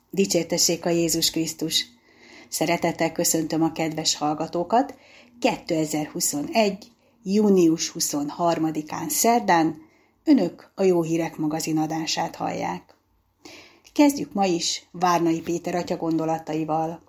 Dicsértessék a Jézus Krisztus! Szeretettel köszöntöm a kedves hallgatókat 2021. június 23-án szerdán önök a Jó Hírek magazin adását hallják. Kezdjük ma is Várnai Péter atya gondolataival.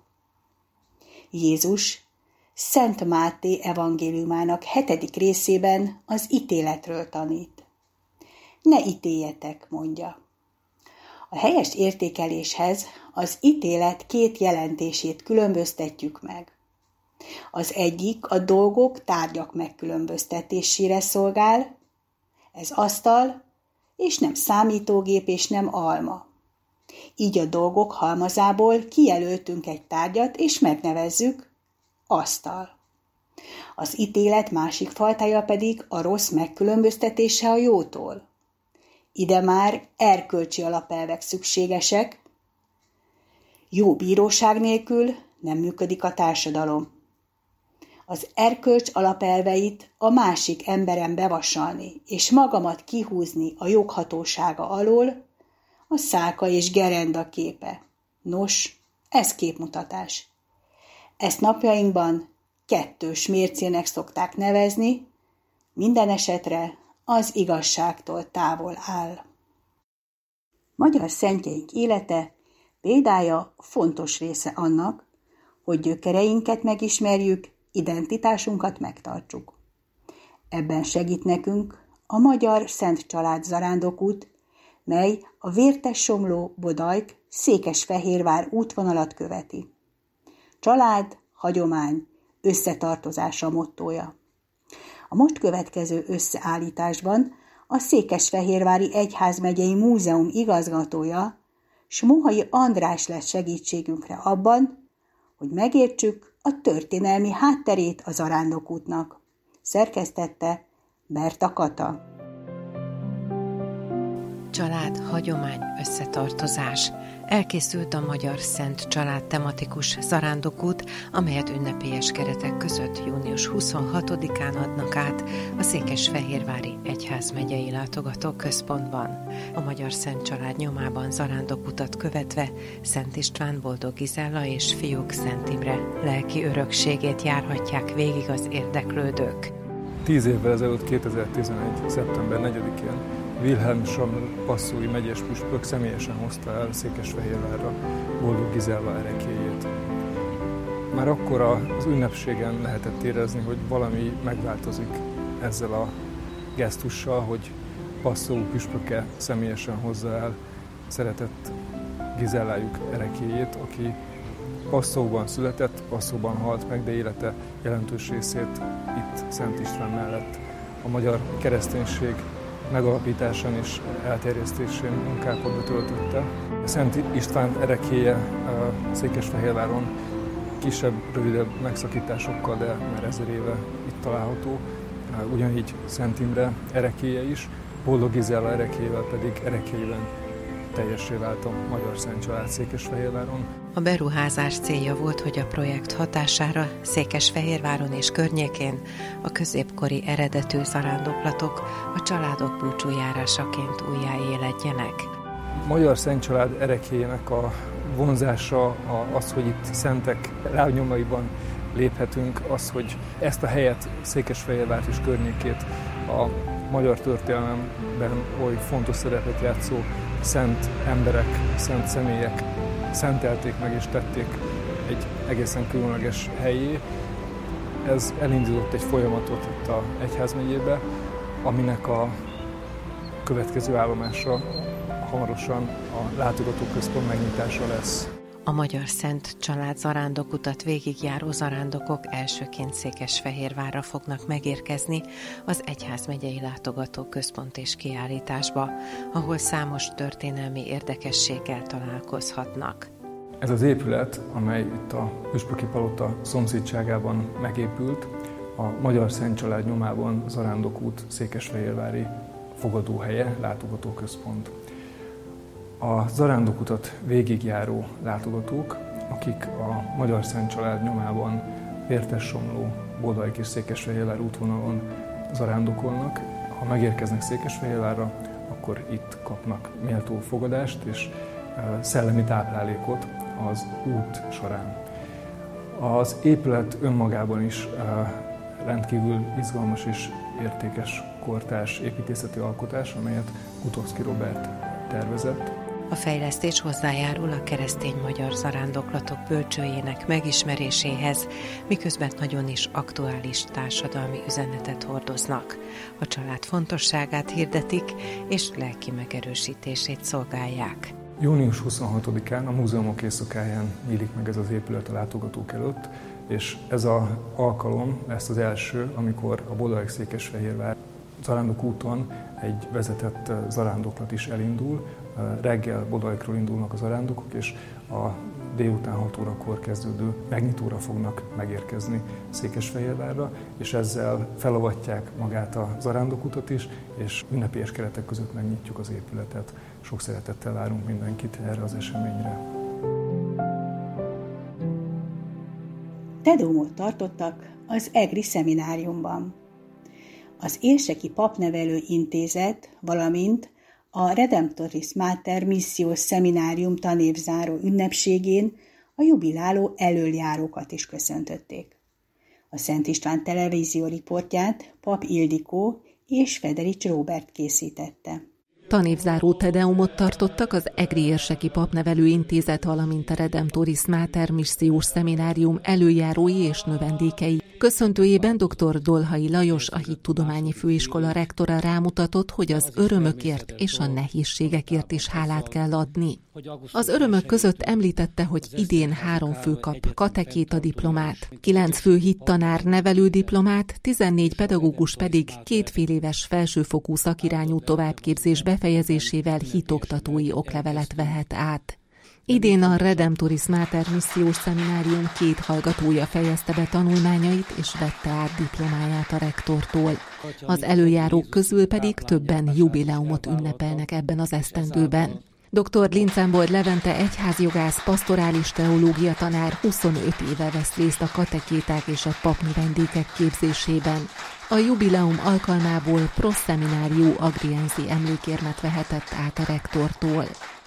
Jézus Szent Máté evangéliumának 7. részében az ítéletről tanít. Ne ítéljetek, mondja. A helyes értékeléshez az ítélet két jelentését különböztetjük meg. Az egyik a dolgok, tárgyak megkülönböztetésére szolgál, ez asztal, és nem számítógép, és nem alma. Így a dolgok halmazából kijelöltünk egy tárgyat, és megnevezzük asztal. Az ítélet másik fajtája pedig a rossz megkülönböztetése a jótól. Ide már erkölcsi alapelvek szükségesek. Jó bíróság nélkül nem működik a társadalom. Az erkölcs alapelveit a másik emberen bevasalni, és magamat kihúzni a joghatósága alól, a Szálka és Gerenda képe. Nos, ez képmutatás. Ezt napjainkban kettős mércének szokták nevezni, minden esetre az igazságtól távol áll. Magyar szentjeink élete példája fontos része annak, hogy gyökereinket megismerjük, identitásunkat megtartsuk. Ebben segít nekünk a Magyar Szent Család Zarándokút, mely a Vértessomló, Bodajk, Székesfehérvár útvonalat követi. Család, hagyomány, összetartozás a mottója. A most következő összeállításban a Székesfehérvári Egyházmegyei Múzeum igazgatója, Smohai András lesz segítségünkre abban, hogy megértsük a történelmi hátterét a zarándokútnak. Szerkesztette Berta Kata. Család, hagyomány, összetartozás. Elkészült a Magyar Szent Család tematikus zarándokút, amelyet ünnepélyes keretek között június 26-án adnak át a Székesfehérvári Egyházmegyei Látogatóközpontban. A Magyar Szent Család nyomában zarándokutat követve Szent István, Boldog Gizella és fiuk Szent Imre lelki örökségét járhatják végig az érdeklődők. 10 évvel ezelőtt, 2011. szeptember 4-én Wilhelm Schramm Passaui megyes püspök személyesen hozta el Székesfehérvárra Boldog Gizella ereklyéjét. Már akkor az ünnepségen lehetett érezni, hogy valami megváltozik ezzel a gesztussal, hogy Passau püspöke személyesen hozza el szeretett Gizellájuk ereklyéjét, aki Passauban született, Passauban halt meg, de élete jelentős részét itt Szent István mellett a magyar kereszténység megalapításán és elterjesztésén munkálkodva töltötte. Szent István ereklyéje Székesfehérváron kisebb, rövidebb megszakításokkal, de már 1000 éve itt található. Ugyanígy Szent Imre ereklyéje is, Boldog Gizella ereklyével pedig ereklyében teljessé vált a Magyar Szent Család Székesfehérváron. A beruházás célja volt, hogy a projekt hatására Székesfehérváron és környékén a középkori eredetű zarándoklatok a családok búcsújárásaként újjáéledjenek. A Magyar Szent Család ereklyéjének a vonzása, az, hogy itt szentek lábnyomaiban léphetünk, az, hogy ezt a helyet, Székesfehérvárt és környékét a magyar történelemben oly fontos szerepet játszó szent emberek, szent személyek szentelték meg és tették egy egészen különleges helyé. Ez elindított egy folyamatot itt a Egyházmegyébe, aminek a következő állomása hamarosan a látogatóközpont megnyitása lesz. A Magyar Szent Család zarándokutat végigjáró zarándokok elsőként Székesfehérvárra fognak megérkezni az Egyházmegyei Látogatóközpont és kiállításba, ahol számos történelmi érdekességgel találkozhatnak. Ez az épület, amely itt a Püspöki Palota szomszédságában megépült, a Magyar Szent Család nyomában zarándokút Székesfehérvári fogadóhelye, látogatóközpont. A zarándokutat végigjáró látogatók, akik a Magyar Szent Család nyomában Vértessomló, Bodajk és Székesfehérvár útvonalon zarándokolnak, ha megérkeznek Székesfehérvárra, akkor itt kapnak méltó fogadást, és szellemi táplálékot az út során. Az épület önmagában is rendkívül izgalmas és értékes kortárs építészeti alkotás, amelyet Gutovszky Robert tervezett. A fejlesztés hozzájárul a keresztény magyar zarándoklatok bölcsőjének megismeréséhez, miközben nagyon is aktuális társadalmi üzenetet hordoznak. A család fontosságát hirdetik, és lelki megerősítését szolgálják. Június 26-án a múzeumok éjszakáján nyílik meg ez az épület a látogatók előtt, és ez az alkalom lesz az első, amikor a Boldogszékesfehérvár Zarándok úton egy vezetett zarándoklat is elindul. Reggel Bodajkról indulnak a zarándokok, és a délután 6 órakor kezdődő megnyitóra fognak megérkezni Székesfehérvárra, és ezzel felavatják magát a zarándokutat is, és ünnepélyes keretek között megnyitjuk az épületet. Sok szeretettel várunk mindenkit erre az eseményre. Tedeumot tartottak az egri szemináriumban. Az Érseki Papnevelő Intézet, valamint a Redemptoris Mater Missziós Szeminárium tanévzáró ünnepségén a jubiláló elöljárókat is köszöntötték. A Szent István televízió riportját Pap Ildikó és Federics Róbert készítette. Tanévzáró tedeumot tartottak az Egri Érseki Papnevelő Intézet, valamint a Redemptoris Mater Missziós Szeminárium előjárói és növendékei. Köszöntőjében dr. Dolhai Lajos, a Hittudományi Főiskola rektora rámutatott, hogy az örömökért és a nehézségekért is hálát kell adni. Az örömök között említette, hogy idén 3 fő kap katekéta diplomát, 9 fő hittanár nevelő diplomát, 14 pedagógus pedig 2 féléves felsőfokú szakirányú továbbképzés befejezésével hitoktatói oklevelet vehet át. Idén a Redemptoris Mater Missziós Szeminárium 2 hallgatója fejezte be tanulmányait és vette át diplomáját a rektortól. Az előjárók közül pedig többen jubileumot ünnepelnek ebben az esztendőben. Dr. Lincenbold Levente egyházjogász, pastorális teológia tanár 25 éve vesz részt a katekéták és a papnövendékek képzésében. A jubileum alkalmából Pro Seminario Agriensi emlékérmet vehetett át a rektortól.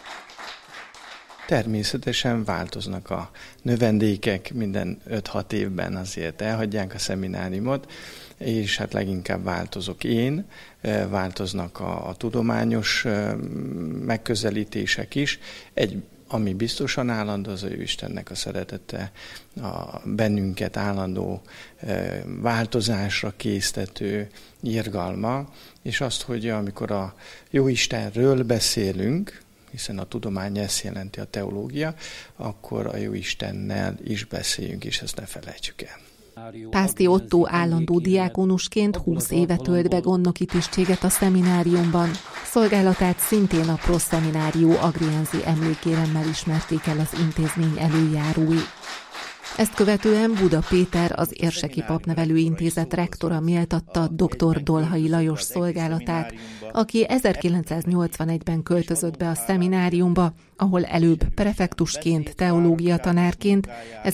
Természetesen változnak a növendékek, minden 5-6 évben azért elhagyják a szemináriumot, és hát leginkább változok én, változnak a tudományos megközelítések is. Ami biztosan állandó, az ő Istennek a szeretete, a bennünket állandó változásra késztető irgalma, és azt, hogy amikor a Jóistenről beszélünk, hiszen a tudomány ezt jelenti, a teológia, akkor a Jóistennel is beszéljünk, és ezt ne felejtsük el. Pászti Ottó állandó diákonusként 20 éve tölt be gondnoki tisztséget a szemináriumban. Szolgálatát szintén a Pro Seminario Agriensi emlékéremmel ismerték el az intézmény előjárói. Ezt követően Buda Péter, az Érseki Papnevelő Intézet rektora méltatta dr. Dolhai Lajos szolgálatát, aki 1981-ben költözött be a szemináriumba, ahol előbb prefektusként, teológia tanárként,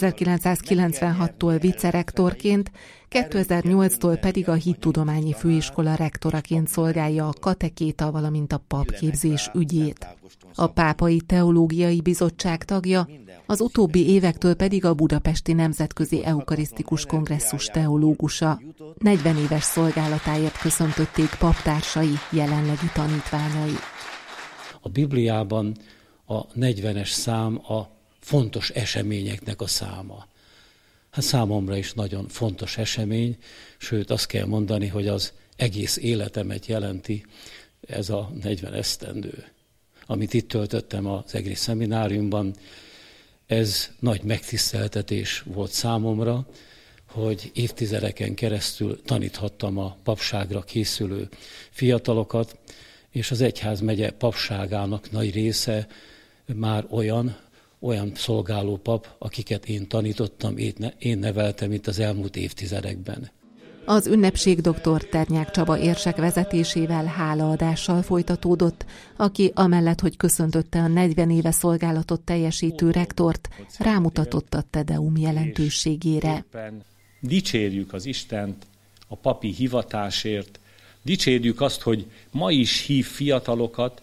1996-tól vicerektorként, 2008-tól pedig a Hittudományi Főiskola rektoraként szolgálja a katekéta, valamint a papképzés ügyét. A Pápai Teológiai Bizottság tagja, az utóbbi évektől pedig a Budapesti Nemzetközi Eukarisztikus Kongresszus teológusa. 40 éves szolgálatáért köszöntötték paptársai, jelenlegi tanítványai. A Bibliában a 40-es szám a fontos eseményeknek a száma. Hát számomra is nagyon fontos esemény, sőt azt kell mondani, hogy az egész életemet jelenti ez a 40 esztendő. Amit itt töltöttem az egri szemináriumban, ez nagy megtiszteltetés volt számomra, hogy évtizedeken keresztül taníthattam a papságra készülő fiatalokat, és az egyházmegye papságának nagy része már olyan szolgáló pap, akiket én tanítottam, én neveltem itt az elmúlt évtizedekben. Az ünnepség dr. Ternyák Csaba érsek vezetésével hálaadással folytatódott, aki amellett, hogy köszöntötte a 40 éve szolgálatot teljesítő rektort, rámutatott a tedeum jelentőségére. Dicsérjük az Istent a papi hivatásért, dicsérjük azt, hogy ma is hív fiatalokat,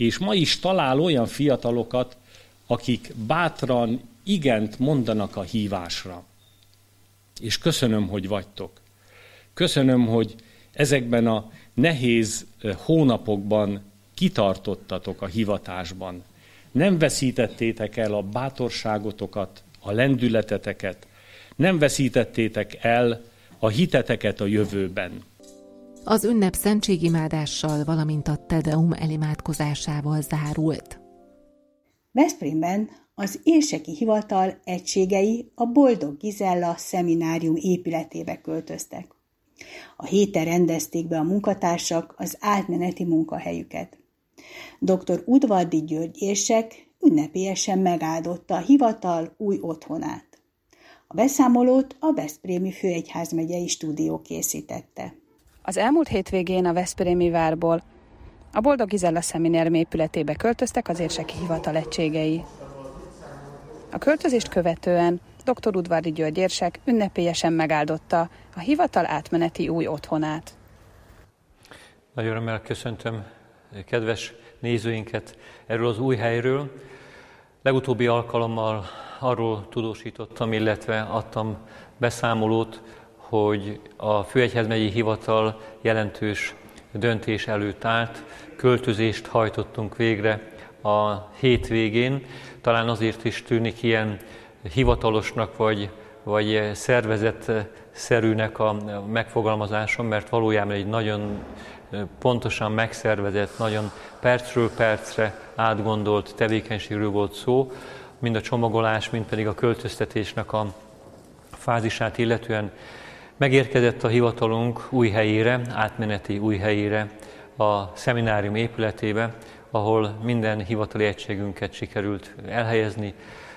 és ma is talál olyan fiatalokat, akik bátran igent mondanak a hívásra. És köszönöm, hogy vagytok. Köszönöm, hogy ezekben a nehéz hónapokban kitartottatok a hivatásban. Nem veszítettétek el a bátorságotokat, a lendületeteket, nem veszítettétek el a hiteteket a jövőben. Az ünnep szentségimádással, valamint a Te Deum elimádkozásával zárult. Veszprémben az érseki hivatal egységei a Boldog Gizella szeminárium épületébe költöztek. A héten rendezték be a munkatársak az átmeneti munkahelyüket. Dr. Udvardi György érsek ünnepélyesen megáldotta a hivatal új otthonát. A beszámolót a Veszprémi Főegyházmegyei Stúdió készítette. Az elmúlt hétvégén a veszprémi várból a Boldog Gizella szeminárium épületébe költöztek az érseki hivatal egységei. A költözést követően dr. Udvardi György érsek ünnepélyesen megáldotta a hivatal átmeneti új otthonát. Nagy örömmel köszöntöm kedves nézőinket erről az új helyről. Legutóbbi alkalommal arról tudósítottam, illetve adtam beszámolót, hogy a Főegyházmegyi Hivatal jelentős döntés előtt állt. Költözést hajtottunk végre a hétvégén. Talán azért is tűnik ilyen hivatalosnak vagy szervezetszerűnek a megfogalmazásom, mert valójában egy nagyon pontosan megszervezett, nagyon percről percre átgondolt tevékenységről volt szó, mind a csomagolás, mind pedig a költöztetésnek a fázisát illetően. Megérkezett a hivatalunk új helyére, átmeneti új helyére, a szeminárium épületébe, ahol minden hivatali egységünket sikerült elhelyezni.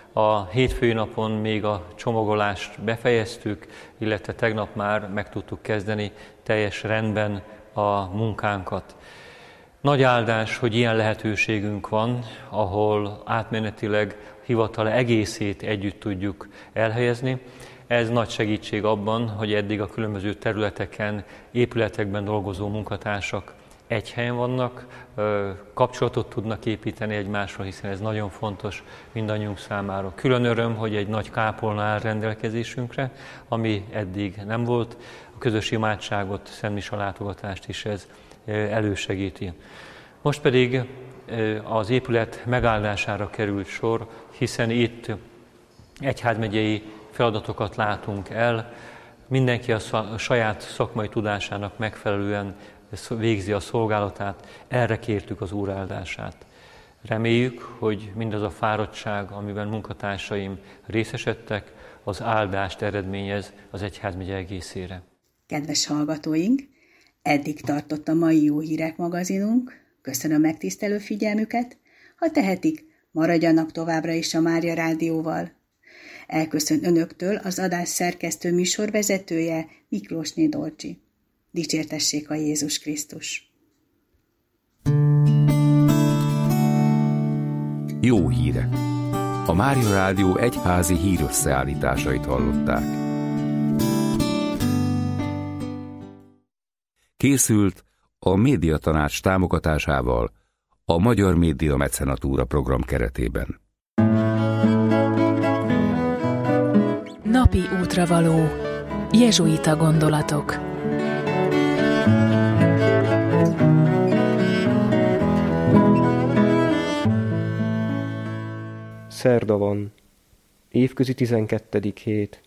A hétfői napon még a csomagolást befejeztük, illetve tegnap már meg tudtuk kezdeni teljes rendben a munkánkat. Nagy áldás, hogy ilyen lehetőségünk van, ahol átmenetileg hivatal egészét együtt tudjuk elhelyezni. Ez nagy segítség abban, hogy eddig a különböző területeken, épületekben dolgozó munkatársak egy helyen vannak, kapcsolatot tudnak építeni egymásra, hiszen ez nagyon fontos mindannyiunk számára. Külön öröm, hogy egy nagy kápolna áll rendelkezésünkre, ami eddig nem volt. A közös imádságot, szentmise látogatást is ez elősegíti. Most pedig az épület megáldására került sor, hiszen itt egyházmegyei feladatokat látunk el, mindenki a saját szakmai tudásának megfelelően végzi a szolgálatát, erre kértük az Úr áldását. Reméljük, hogy mindaz a fáradtság, amiben munkatársaim részesedtek, az áldást eredményez az egyházmegye egészére. Kedves hallgatóink, eddig tartott a mai Jó Hírek magazinunk. Köszönöm megtisztelő figyelmüket. Ha tehetik, maradjanak továbbra is a Mária Rádióval. Elköszön önöktől az adás szerkesztő műsorvezetője, Miklósné Dolcsi. Dicsértessék a Jézus Krisztus! Jó hírek! A Mária Rádió egyházi hírösszeállításait hallották. Készült a Médiatanács támogatásával a Magyar Média Mecenatúra program keretében. Napi útravaló. Jezsuita gondolatok. Szerda van. Évközi 12. hét.